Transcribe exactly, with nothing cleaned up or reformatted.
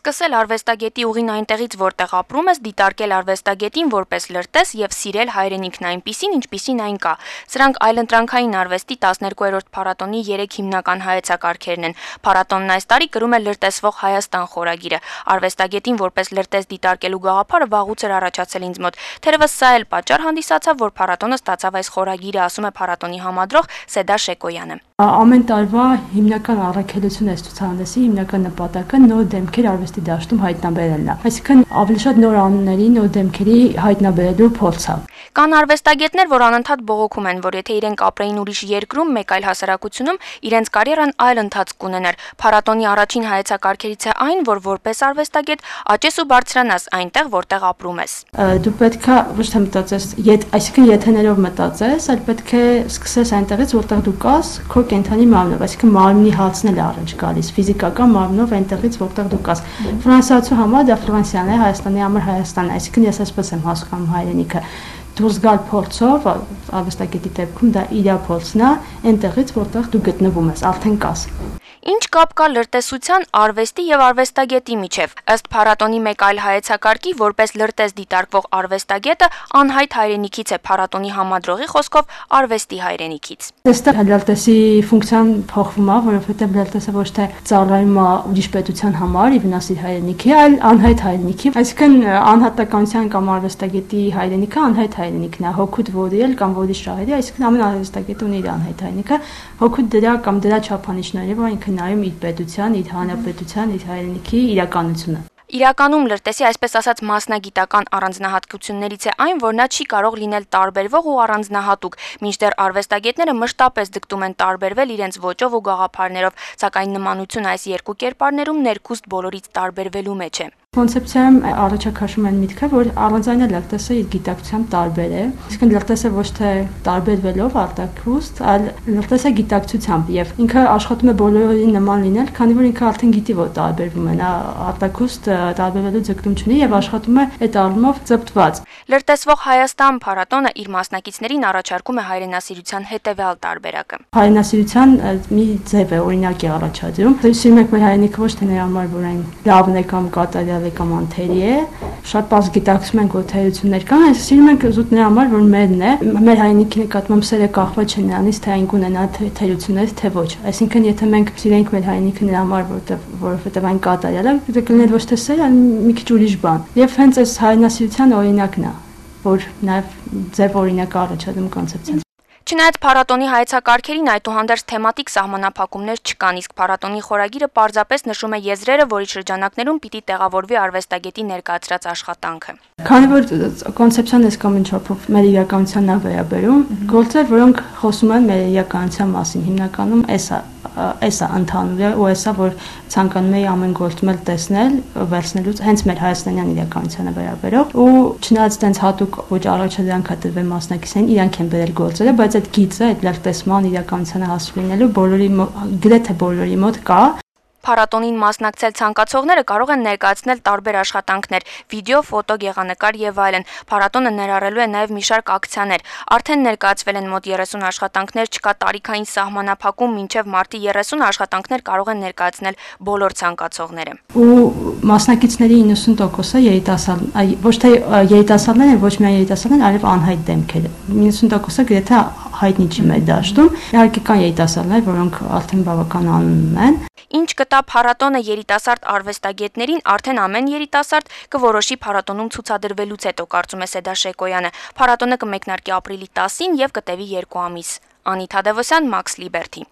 Սկսել արվեստագետի ուղին այնտեղից, որտեղ ապրում ես, դիտարկել արվեստագետին որպես լրտես եւ սիրել հայրենիքն այնպիսին, ինչպիսին այն կա։ Սրանք այլընտրանքային արվեստի տասներկուերորդ փառատոնի երեք հիմնական հայեցակարգերն են։ Փառատոնն այս տարի կրում է «Լրտեսվող Հայաստան» խորագիրը։ Արվեստագետին որպես լրտես դիտարկելու գաղափարը վաղուց էր առաջացել ինձ մոտ։ Թերևս սա էլ պատճառ հանդիսացավ, որ փառատոնը ստացավ այս խորագիրը, ասում է փառատոնի համադրող Սեդա Շեկոյանը։ Ամեն տարվա հիմնական առաքելությունը այս ցուցահանդեսի հիմնական նպատակը նոր դեմքեր արվեստի դաշտում հայտնաբերելն է։ Այսինքն ավելի շատ նոր անունների, նոր դեմքերի հայտնաբերելու փորձ է։ Կան արվեստագետներ, որ անընդհատ բողոքում են, որ եթե իրենք ապրեին ուրիշ երկրում, մեկ այլ հասարակությունում, իրենց կարիերան այլ ընթացք կունենար։ Փառատոնի առաջին հայեցակարգերից է այն, որ որպես արվեստագետ աճես ու բարձրանաս այնտեղ, որտեղ ապրում ես։ Դու պետք է ոչ թե մտածես, այսինքն եթեներով մտածես, այլ պետք է սկսես այնտեղից, որտեղ դու կաս, քո կենթանի մարմնով, այսինքն մարմնի հացն էլ առաջ գալիս, ֆիզիկական մարմնով այնտեղից, որտեղ դու կաս։ Ֆրանսիացու համար դա Ֆրանսիան է, Հայաստանի համար Հայաստանն է, այսինքն ես այսպես եմ հասկանում հայրենիքը։ Դուրս գալ փորձով, արվեստագետի դեպքում դա իր փորձն է, այնտեղից, որտեղ դու գտնվում ես, արդեն կաս։ Ինչ կապ կա լրտեսության, արվեստի եւ արվեստագետի միջև։ Ըստ փառատոնի մեկ այլ հայեցակարգի, որպես լրտես դիտարկվող արվեստագետը անհայտ հայրենիքից է, փառատոնի համադրողի խոսքով արվեստի հայրենիքից։ Այստեղ լրտեսի ֆունկցիան փոխվում է, որովհետեւ լրտեսը ոչ թե ծառայում է ուրիշ պետության համար ի վնաս իր հայրենիքի, այլ անհայտ հայրենիքի։ Այսինքն անհատականության կամ արվեստագետի հայրենիքը անհայտ հայրենիքն է, հոգուտ որի էլ կամ որի շահերի, այսինքն ամեն արվեստագետ ունի իր անհայտ հայրենիքը, հոգուտ դրա կամ դրա չափանիշներով ինքը նայում իր պետության, իր հանրապետության, իր հայրենիքի իրականությունը։ Իրականում լրտեսի այսպես ասած մասնագիտական առանձնահատկություններից է այն, որ նա չի կարող լինել տարբերվող ու առանձնահատուկ, մինչդեռ արվեստագետները մշտապես ձգտում են տարբերվել իրենց ոճով ու գաղափարներով, սակայն նմանությունը այս երկու կերպարներում ներքուստ բոլորից տարբերվելու մեջ է։ Կոնցեպցիայում առաջակարգում են միտքը, որ առանձնային լրտեսը իր գիտակցությամբ տարբեր է, այսինքն լրտեսը ոչ թե տարբերվելով արտաքուստ, այլ լրտեսը գիտակցությամբ եւ ինքը աշխատում է բոլորի նման լինել, քանի որ ինքը արդեն գիտի, որ տարբերվում է, նա արտաքուստ տարբերվելու ձգտում չունի եւ աշխատում է այդ առումով ծպտված։ Լրտեսվող Հայաստան փառատոնը իր մասնակիցներին առաջարկում է հայրենասիրության հետեւյալ տարբերակը։ Հայրենասիրության մի ձև է, օրինակ է առաջադրում։ Սիրում եք մեր հայրենիքը ոչ թե նրա համար, որ այն լավն է կամ կատարյալ կամ անթերի է, շատ բաց գիտակցում ենք, որ թերություններ կան, այս սիրում ենք զուտ նրա համար, որ մերն է, մեր հայրենիքի նկատմամբ սերը կախված չէ նրանից, թե այն կունենա թերություններ, թե ոչ։ Այսինքն, եթե մենք սիրենք մեր հայրենիքը նրա համար, որովհետև այն կատարյալ է, դա կլիներ ոչ թե սեր, այլ մի քիչ ուրիշ բան։ Եվ հենց այս հայրենասիրության օրինակն է, որ նաև ձև օրինակ առաջադրում կոնցեպցիան։ Չնայած փառատոնի հայեցակարգերին այդուհանդերձ թեմատիկ սահմանափակումներ չկան, իսկ փառատոնի խորագիրը պարզապես նշում է եզրերը, որի շրջանակներում պիտի տեղավորվի արվեստագետի ներկայացրած աշխատանքը։ Քանի որ կոնցեպցիան այս կամ ինչ չափով մեր իրականությանն է վերաբերում, գործեր, որոնք խոսում են մեր իրականության մասին, հիմնականում էսա էսա ընդհանուր է, ու էսա, որ ցանկանում էի ամեն գործում էլ տեսնել, վերցնելուց հենց մեր հայաստանյան իրականությանը վերաբերող, ու չնայած տենց հատուկ ոչ առաջադրանք հատվել մասնակիցներին, իրանք են բերել գործերը, բայց այդ գիծը, այդ լրտեսման իրականությանը հասու լինելու բոլորի գրեթե բոլորի մոտ կա։ Փառատոնին մասնակցել ցանկացողները կարող են ներկայացնել տարբեր աշխատանքներ՝ վիդեո, ֆոտո, գեղանկար եւ այլն։ Փառատոնը ներառելու է նաեւ մի շարք ակցիաներ։ Արդեն ներկայացվել են մոտ երեսուն աշխատանքներ, չկա տարիքային սահմանափակում, մինչեւ մարտի երեսուն աշխատանքներ կարող են ներկայացնել բոլոր ցանկացողները։ Ու մասնակիցների իննսուն տոկոսը երիտասարդ, ոչ թե երիտասարդներ են, ոչ միայն երիտասարդներ, այլև անհայտ դեմքեր։ իննսուն տոկոսը գրեթե հայտնի չի մեր դաշտում։ Իհարկե կան երիտասարդներ, որոնք արդեն բավական անուն են։ Ինչ կտա փառատոնը երիտասարդ արվեստագետներին, արդեն ամեն երիտասարդ կորոշի փառատոնում ցուցադրվելուց հետո, կարծում է Սեդա Շեկոյանը։ Փառատոնը կմեկնարկի ապրիլի տասին եւ կտևի երկու ամիս։ Անի Թադևոսյան, Մաքս Լիբերթի։